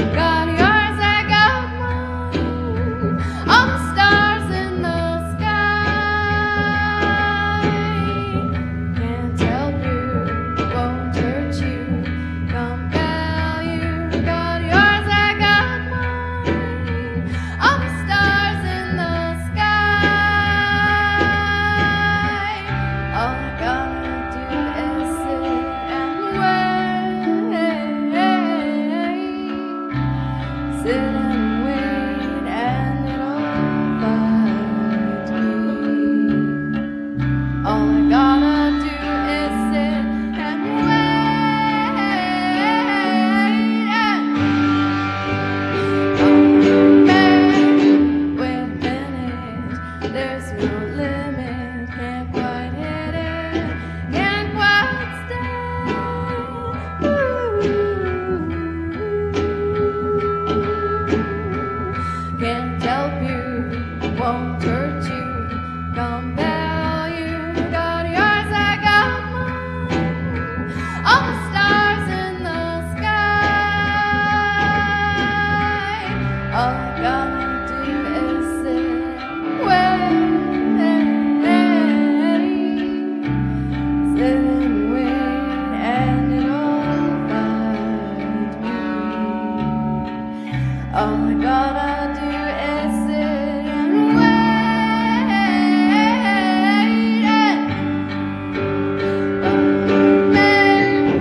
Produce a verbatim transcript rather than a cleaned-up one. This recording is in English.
got yours, I got mine. All the stars in the sky can't help you, won't hurt you, compel you. Got yours, I got mine. All the stars in the sky. All I gotta do is sit and wait, sit and wait, and it'll find me. All I gotta do is sit and wait, and oh man, wait a minute, there's no limit, can't quite hit it, can't quite stay. Ooh. Can't help you, won't hurt you, compel you. Got yours, I got mine. All the stars in the sky. All I gotta do is sit and wait, sit and wait, and it'll find me. All I gotta do is sit and wait, and oh man.